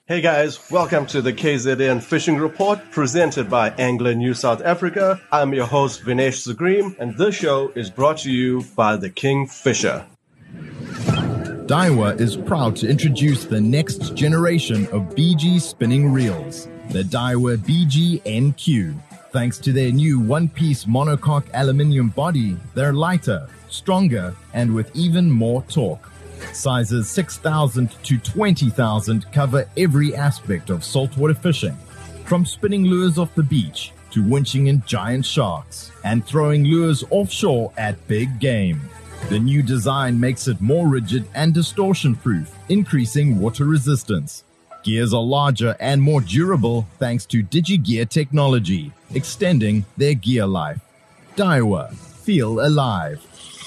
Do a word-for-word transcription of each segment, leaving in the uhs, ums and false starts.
Hey guys, welcome to the K Z N Fishing Report presented by Angler New South Africa. I'm your host Vinesh Zagreem, and this show is brought to you by the Kingfisher. Daiwa is proud to introduce the next generation of B G spinning reels, the Daiwa B G N Q. Thanks to their new one-piece monocoque aluminium body, they're lighter, stronger, and with even more torque. Sizes six thousand to twenty thousand cover every aspect of saltwater fishing, from spinning lures off the beach to winching in giant sharks and throwing lures offshore at big game. The new design makes it more rigid and distortion-proof, increasing water resistance. Gears are larger and more durable thanks to DigiGear technology, extending their gear life. Daiwa, feel alive.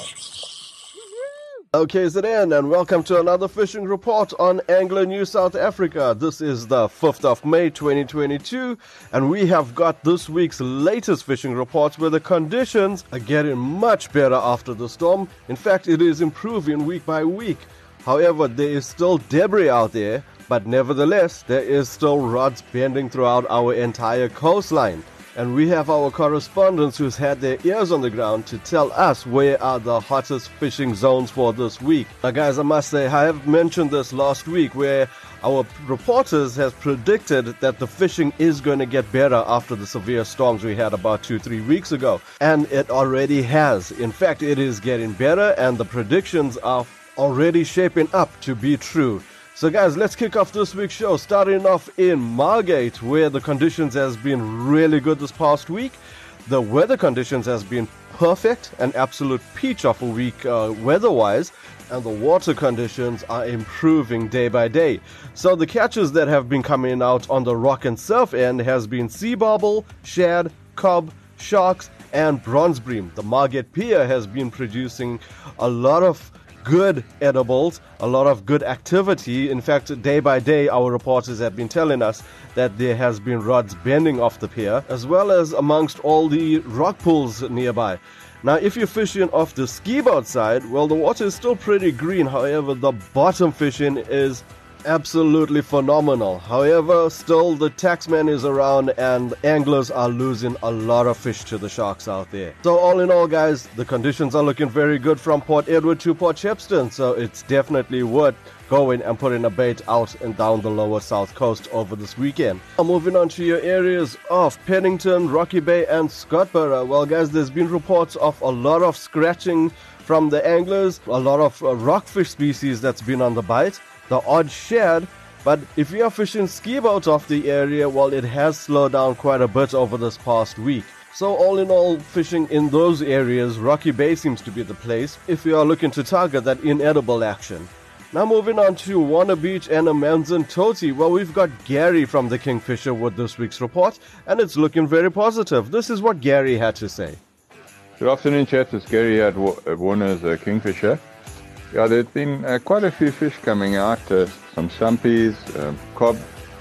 Okay, Z N, and welcome to another fishing report on Angler New South Africa. This is the fifth of May twenty twenty-two, and we have got this week's latest fishing reports where the conditions are getting much better after the storm. In fact, it is improving week by week. However, there is still debris out there, but nevertheless, there is still rods bending throughout our entire coastline. And we have our correspondents who's had their ears on the ground to tell us where are the hottest fishing zones for this week. Now guys, I must say, I have mentioned this last week where our reporters has predicted that the fishing is going to get better after the severe storms we had about two, three weeks ago. And it already has. In fact, it is getting better and the predictions are already shaping up to be true. So guys, let's kick off this week's show, starting off in Margate, where the conditions has been really good this past week. The weather conditions has been perfect, an absolute peach of a week uh, weather-wise, and the water conditions are improving day by day. So the catches that have been coming out on the rock and surf end has been sea barbel, shad, cob, sharks, and bronze bream. The Margate Pier has been producing a lot of good edibles, a lot of good activity. In fact, day by day, our reporters have been telling us that there has been rods bending off the pier, as well as amongst all the rock pools nearby. Now, if you're fishing off the ski boat side, well, the water is still pretty green. However, the bottom fishing is absolutely phenomenal. However, still the taxman is around and anglers are losing a lot of fish to the sharks out there. So all in all guys, the conditions are looking very good from Port Edward to Port Shepstone, so it's definitely worth going and putting a bait out and down the lower south coast over this weekend. Now moving on to your areas of Pennington, Rocky Bay and Scottburgh. Well guys, there's been reports of a lot of scratching from the anglers, a lot of uh, rockfish species that's been on the bite, the odd shad, but if you are fishing ski boats off the area, well, it has slowed down quite a bit over this past week. So all in all, fishing in those areas, Rocky Bay seems to be the place if you are looking to target that inedible action. Now moving on to Warner Beach and Amanzimtoti. Well, we've got Gary from the Kingfisher with this week's report, and it's looking very positive. This is what Gary had to say. Good afternoon, chaps. It's Gary at, Wa- at Warner's uh, Kingfisher. Yeah, there's been uh, quite a few fish coming out, uh, some sumpies, um, cob.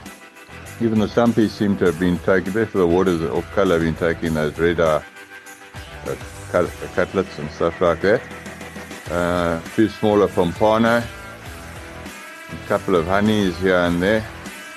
Even the sumpies seem to have been taking, the rest of the waters of colour have been taking those red eye uh, cut, cutlets and stuff like that. Uh, a few smaller pompano, a couple of honeys here and there.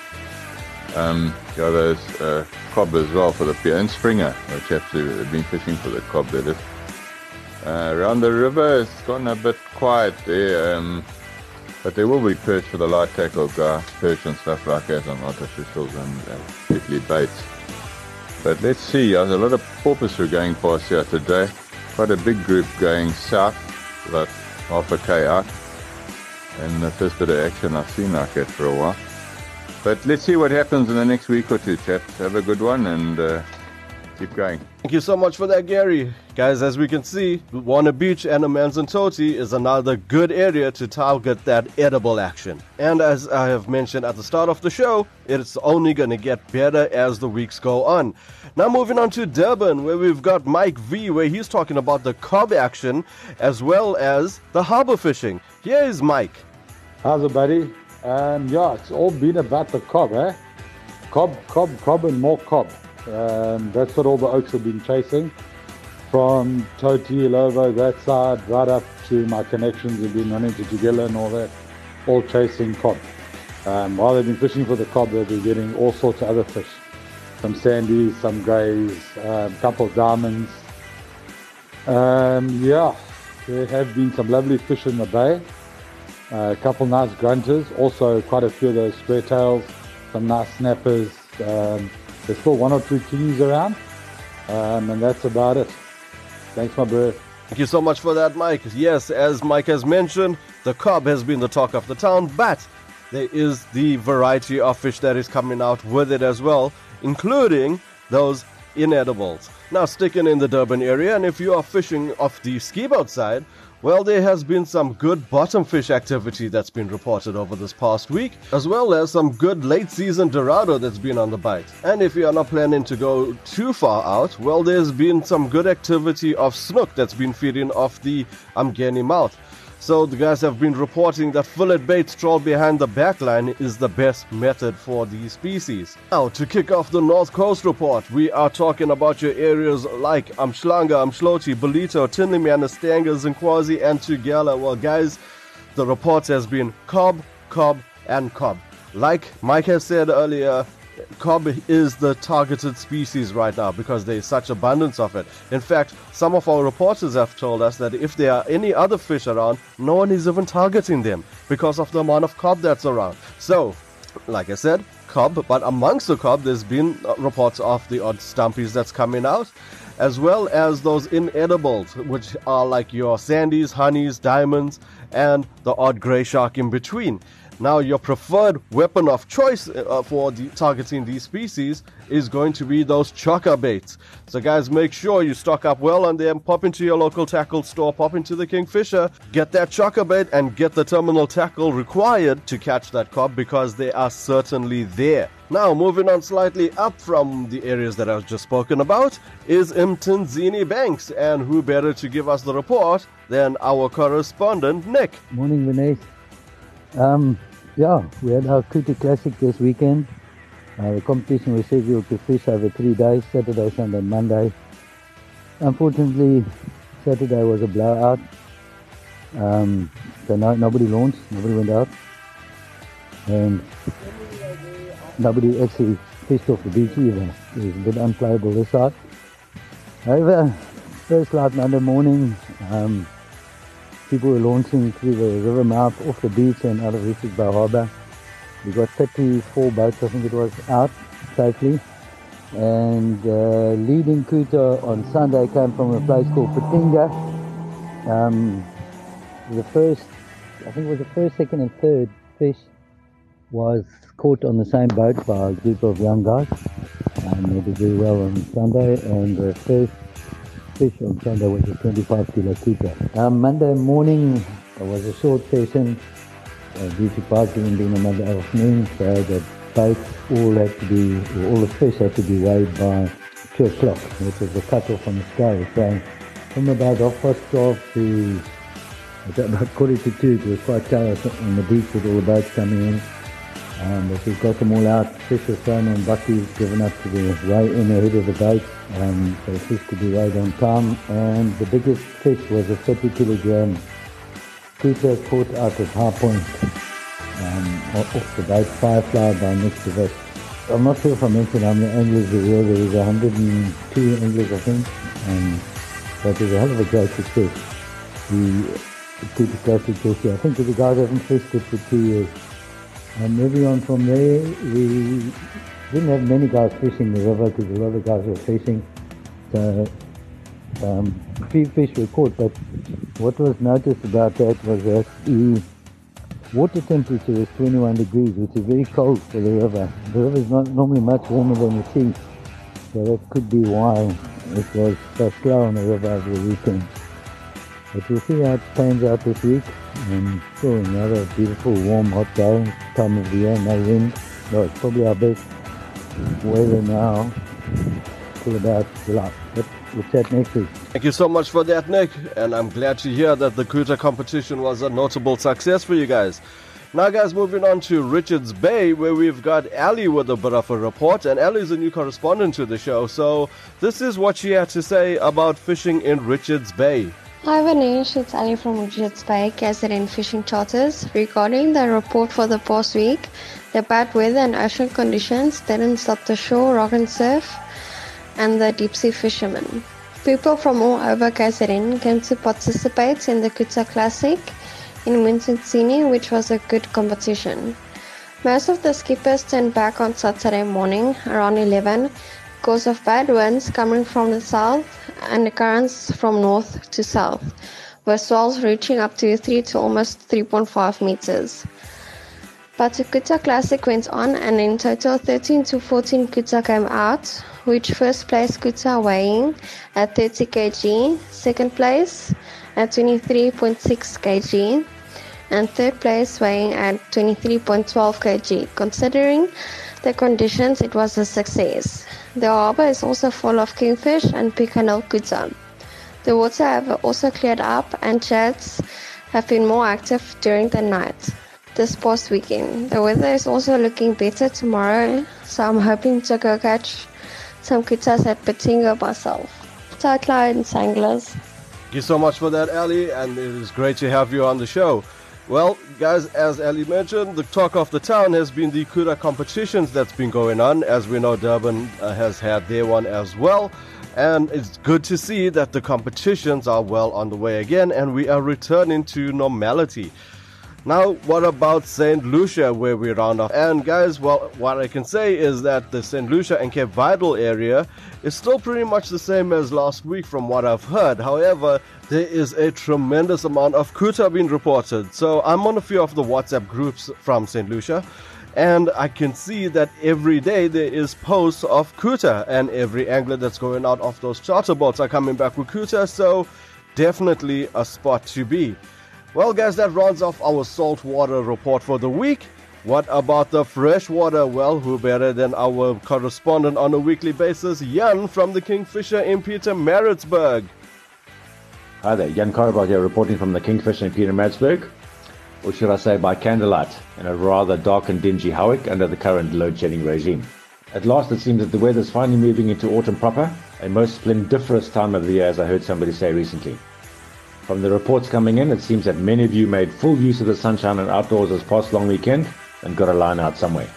Um, yeah, there's uh, cob as well for the pier, and springer, the chaps who have been fishing for the cob, that is. Uh, around the river, it's gotten a bit quiet there, um, but there will be perch for the light tackle guys, perch and stuff like that on artificials and uh, particularly baits. But let's see, there's a lot of porpoise who are going past here today. Quite a big group going south, about half a k out. And the first bit of action I've seen like that for a while. But let's see what happens in the next week or two, chaps. Have a good one and uh, keep going. Thank you so much for that, Gary. Guys, as we can see, Warner Beach and Amanzimtoti is another good area to target that edible action. And as I have mentioned at the start of the show, it's only going to get better as the weeks go on. Now moving on to Durban, where we've got Mike V, where he's talking about the cob action as well as the harbour fishing. Here is Mike. How's it, buddy? Um, yeah, it's all been about the cob, eh? Cob, cob, cob and more cob. Um, that's what all the oaks have been chasing. From Toti, Lovo, that side, right up to my connections have been running to Jigilla and all that, all chasing cob. Um, while they've been fishing for the cob, they've been getting all sorts of other fish. Some sandies, some greys, a um, couple of diamonds. Um, yeah, there have been some lovely fish in the bay. Uh, a couple nice grunters, also quite a few of those square tails, some nice snappers. Um, there's still one or two kingies around, um, and that's about it. Thanks, my bro. Thank you so much for that, Mike. Yes, as Mike has mentioned, the cob has been the talk of the town, but there is the variety of fish that is coming out with it as well, including those inedibles. Now, sticking in the Durban area, and if you are fishing off the ski-boat side, well, there has been some good bottom fish activity that's been reported over this past week, as well as some good late-season Dorado that's been on the bite. And if you are not planning to go too far out, well, there's been some good activity of snook that's been feeding off the Umgeni mouth. So the guys have been reporting that fillet bait trawl behind the backline is the best method for these species. Now, to kick off the North Coast report, we are talking about your areas like Umhlanga, Umhloti, Belito, Tinleyman, Stanga, Zinkwazi, and Tugela. Well, guys, the report has been cob, cob, and cob. Like Mike has said earlier, cob is the targeted species right now because there is such abundance of it. In fact, some of our reporters have told us that if there are any other fish around, no one is even targeting them because of the amount of cob that's around. So, like I said, cob, but amongst the cob, there's been reports of the odd stumpies that's coming out, as well as those inedibles, which are like your sandies, honeys, diamonds, and the odd grey shark in between. Now, your preferred weapon of choice uh, for the, targeting these species is going to be those chokka baits. So, guys, make sure you stock up well on them. Pop into your local tackle store, pop into the Kingfisher, get that chokka bait, and get the terminal tackle required to catch that cob because they are certainly there. Now, moving on slightly up from the areas that I've just spoken about is Mthanzini Banks. And who better to give us the report than our correspondent, Nick? Morning, Vinay. Um, yeah, we had our Kuta Classic this weekend. Uh, the competition was scheduled to fish over three days, Saturday, Sunday, Monday. Unfortunately, Saturday was a blowout. Um, so no, nobody launched, nobody went out. And nobody actually fished off the beach either. It was a bit unplayable this side. However, first light Monday morning, um, people were launching through the river mouth, off the beach and out of Richards Bay Harbour. We got thirty-four boats, I think it was, out safely. And uh, leading Kuta on Sunday came from a place called Patinga. Um, the first, I think it was the first, second and third fish was caught on the same boat by a group of young guys. Um, they did very well on Sunday, and the first fish on Sunday was a twenty-five kilo keeper. Um, Monday morning it was a short session uh, due to parking being a Monday afternoon, so the boats all had to be, all the fish had to be weighed by two o'clock, which was the cut-off on the scale. So from about half past twelve to about quarter to two, it was quite chaos on the beach with all the boats coming in. Um, but we've got them all out. Fish were thrown on buckies, given up to the way in ahead of the boat, um, so the fish could be weighed on time. And the biggest fish was a thirty kilogram Kuta caught out at High Point, um, off the boat, Firefly by next to us. I'm not sure if I mentioned how many anglers there were. There was one hundred two anglers, I think. Um, but it was a hell of a great success. The Kuta Classic this year. I think the guys haven't fished it for two years. And moving on from there, we didn't have many guys fishing the river because a lot of guys were fishing. So um, a few fish were caught, but what was noticed about that was that the water temperature was twenty-one degrees, which is very cold for the river. The river is not normally much warmer than the sea, so that could be why it was so slow on the river over the weekend. But we'll see how it pans out this week. And still another beautiful, warm, hot day, time of the year, no wind. No, it's probably our best weather now till about July. But we'll chat next week. Thank you so much for that, Nick. And I'm glad to hear that the Kuta competition was a notable success for you guys. Now, guys, moving on to Richards Bay, where we've got Ali with a bit of a report. And Ali is a new correspondent to the show. So this is what she had to say about fishing in Richards Bay. Hi Vanesh, it's Ali from Richards Bay, K Z N Fishing Charters. Regarding the report for the past week, the bad weather and ocean conditions didn't stop the shore, rock and surf, and the deep sea fishermen. People from all over K Z N came to participate in the Kuta Classic in Wintersini, which was a good competition. Most of the skippers turned back on Saturday morning around eleven because of bad winds coming from the south and the currents from north to south, with swells reaching up to three to almost three point five meters. But the Kuta Classic went on, and in total thirteen to fourteen Kuta came out, which first place Kuta weighing at thirty kilograms, second place at twenty-three point six kilograms, and third place weighing at twenty-three point one two kilograms. Considering the conditions, it was a success. The harbour is also full of kingfish and pickerel kuta. The water have also cleared up, and chats have been more active during the night this past weekend. The weather is also looking better tomorrow, so I'm hoping to go catch some kutas at Patingo myself. Tatla and Sanglers. Thank you so much for that, Ali, and it is great to have you on the show. Well, guys, as Ali mentioned, the talk of the town has been the Kuta competitions that's been going on. As we know, Durban uh, has had their one as well. And it's good to see that the competitions are well on the way again and we are returning to normality. Now, what about Saint Lucia, where we round off? And guys, well, what I can say is that the Saint Lucia and Cape Vidal area is still pretty much the same as last week from what I've heard. However, there is a tremendous amount of kuta being reported. So I'm on a few of the WhatsApp groups from Saint Lucia, and I can see that every day there is posts of kuta, and every angler that's going out off those charter boats are coming back with kuta. So definitely a spot to be. Well, guys, that rounds off our saltwater report for the week. What about the freshwater? Well, who better than our correspondent on a weekly basis, Jan from the Kingfisher in Pietermaritzburg. Hi there, Jan Karabach here, reporting from the Kingfisher in Pietermaritzburg, or should I say by candlelight, in a rather dark and dingy Howick under the current load-shedding regime. At last it seems that the weather is finally moving into autumn proper, a most splendiferous time of the year, as I heard somebody say recently. From the reports coming in, it seems that many of you made full use of the sunshine and outdoors this past long weekend and got a line out somewhere.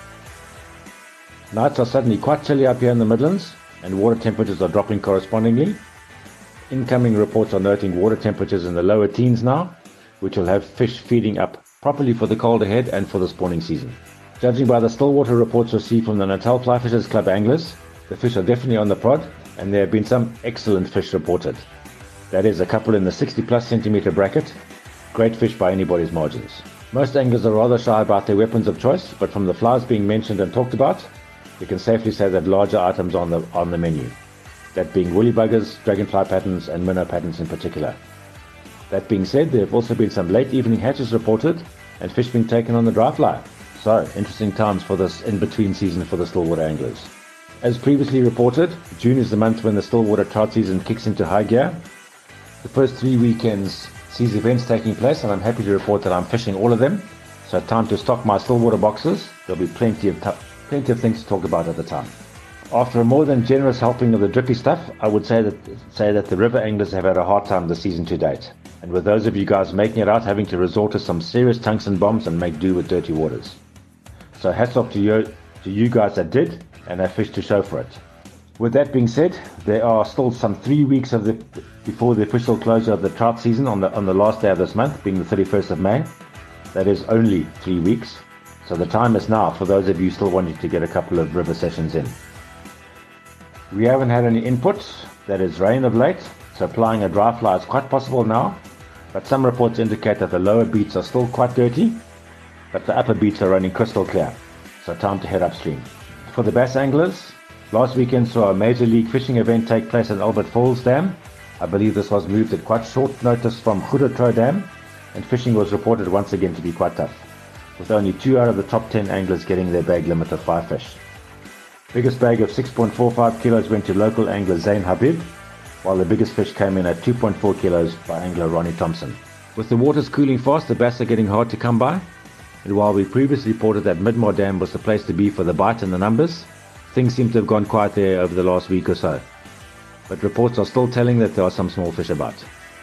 Nights are suddenly quite chilly up here in the Midlands, and water temperatures are dropping correspondingly. Incoming reports are noting water temperatures in the lower teens now, which will have fish feeding up properly for the cold ahead and for the spawning season. Judging by the still water reports received from the Natal Fly Fishers Club anglers, the fish are definitely on the prod, and there have been some excellent fish reported. That is, a couple in the sixty plus centimeter bracket. Great fish by anybody's margins. Most anglers are rather shy about their weapons of choice, but from the flies being mentioned and talked about, you can safely say that larger items are on the, on the menu. That being woolly buggers, dragonfly patterns and minnow patterns in particular. That being said, there have also been some late evening hatches reported and fish being taken on the dry fly. So, interesting times for this in-between season for the stillwater anglers. As previously reported, June is the month when the stillwater trout season kicks into high gear. The first three weekends sees events taking place, and I'm happy to report that I'm fishing all of them. So time to stock my stillwater boxes. There'll be plenty of t- plenty of things to talk about at the time. After a more than generous helping of the drippy stuff, I would say that say that the river anglers have had a hard time this season to date. And with those of you guys making it out, having to resort to some serious tungsten bombs and make do with dirty waters. So hats off to you, to you guys that did, and have fish to show for it. With that being said, there are still some three weeks of the before the official closure of the trout season on the on the last day of this month, being the thirty-first of May. That is only three weeks. So the time is now for those of you still wanting to get a couple of river sessions in. We haven't had any inputs, that is rain of late, so applying a dry fly is quite possible now, but some reports indicate that the lower beats are still quite dirty, but the upper beats are running crystal clear, so time to head upstream. For the bass anglers, last weekend saw a major league fishing event take place at Albert Falls Dam. I believe this was moved at quite short notice from Goedertrouw Dam, and fishing was reported once again to be quite tough, with only two out of the top ten anglers getting their bag limit of five fish. Biggest bag of six point four five kilos went to local angler Zain Habib, while the biggest fish came in at two point four kilos by angler Ronnie Thompson. With the waters cooling fast, the bass are getting hard to come by, and while we previously reported that Midmore Dam was the place to be for the bite and the numbers, things seem to have gone quiet there over the last week or so. But reports are still telling that there are some small fish about.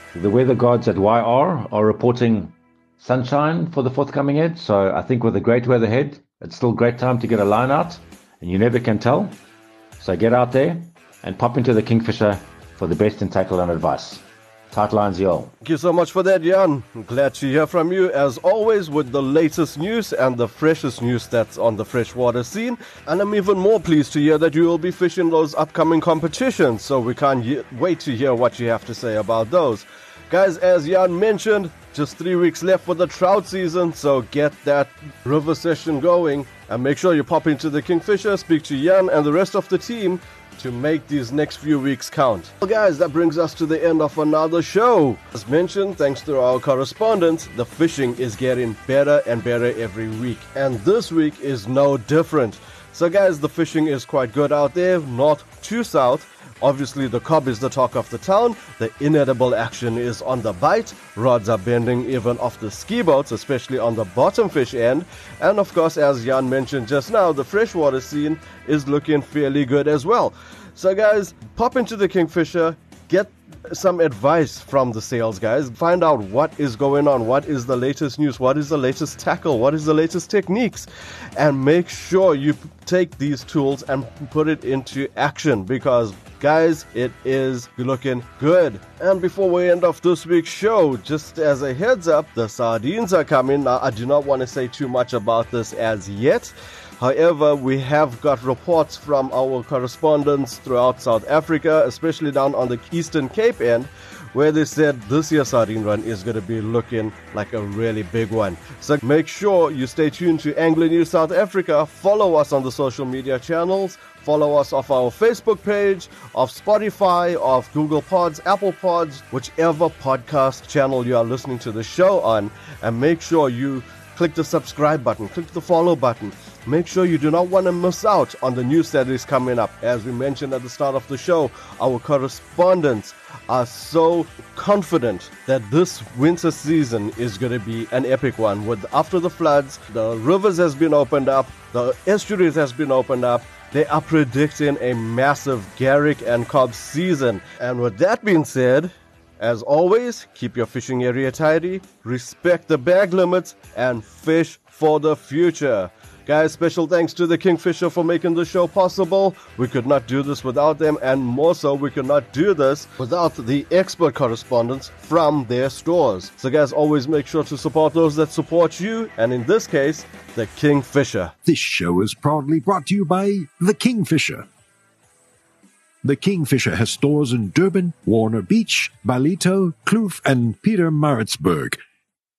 The weather gods at Y R are reporting sunshine for the forthcoming ed. So I think with a great weather ahead, it's still a great time to get a line out, and you never can tell. So get out there and pop into the Kingfisher for the best in tackle and advice. Tight lines, y'all. Thank you so much for that, Jan. I'm glad to hear from you, as always, with the latest news and the freshest news that's on the freshwater scene. And I'm even more pleased to hear that you will be fishing those upcoming competitions, so we can't ye- wait to hear what you have to say about those. Guys, as Jan mentioned, just three weeks left for the trout season, so get that river session going. And make sure you pop into the Kingfisher, speak to Jan and the rest of the team to make these next few weeks count. Well, guys, that brings us to the end of another show. As mentioned, thanks to our correspondents, the fishing is getting better and better every week. And this week is no different. So, guys, the fishing is quite good out there, north to south. Obviously, the cob is the talk of the town. The inedible action is on the bite. Rods are bending even off the ski boats, especially on the bottom fish end. And of course, as Jan mentioned just now, the freshwater scene is looking fairly good as well. So guys, pop into the Kingfisher, get some advice from the sales guys, find out what is going on, what is the latest news, what is the latest tackle, what is the latest techniques, and make sure you take these tools and put it into action, because guys, it is looking good. And before we end off this week's show, just as a heads up, the sardines are coming. Now, I do not want to say too much about this as yet. However, we have got reports from our correspondents throughout South Africa, especially down on the Eastern Cape end, where they said this year's sardine run is going to be looking like a really big one. So make sure you stay tuned to Angler News South Africa. Follow us on the social media channels. Follow us off our Facebook page, of Spotify, of Google Pods, Apple Pods, whichever podcast channel you are listening to the show on. And make sure you click the subscribe button, click the follow button. Make sure you do not want to miss out on the news that is coming up. As we mentioned at the start of the show, our correspondents are so confident that this winter season is going to be an epic one. With after the floods, the rivers has been opened up, the estuaries has been opened up. They are predicting a massive Garrick and Cobb season. And with that being said, as always, keep your fishing area tidy, respect the bag limits, and fish for the future. Guys, special thanks to the Kingfisher for making the show possible. We could not do this without them, and more so, we could not do this without the expert correspondents from their stores. So guys, always make sure to support those that support you, and in this case, the Kingfisher. This show is proudly brought to you by the Kingfisher. The Kingfisher has stores in Durban, Warner Beach, Ballito, Kloof, and Pietermaritzburg.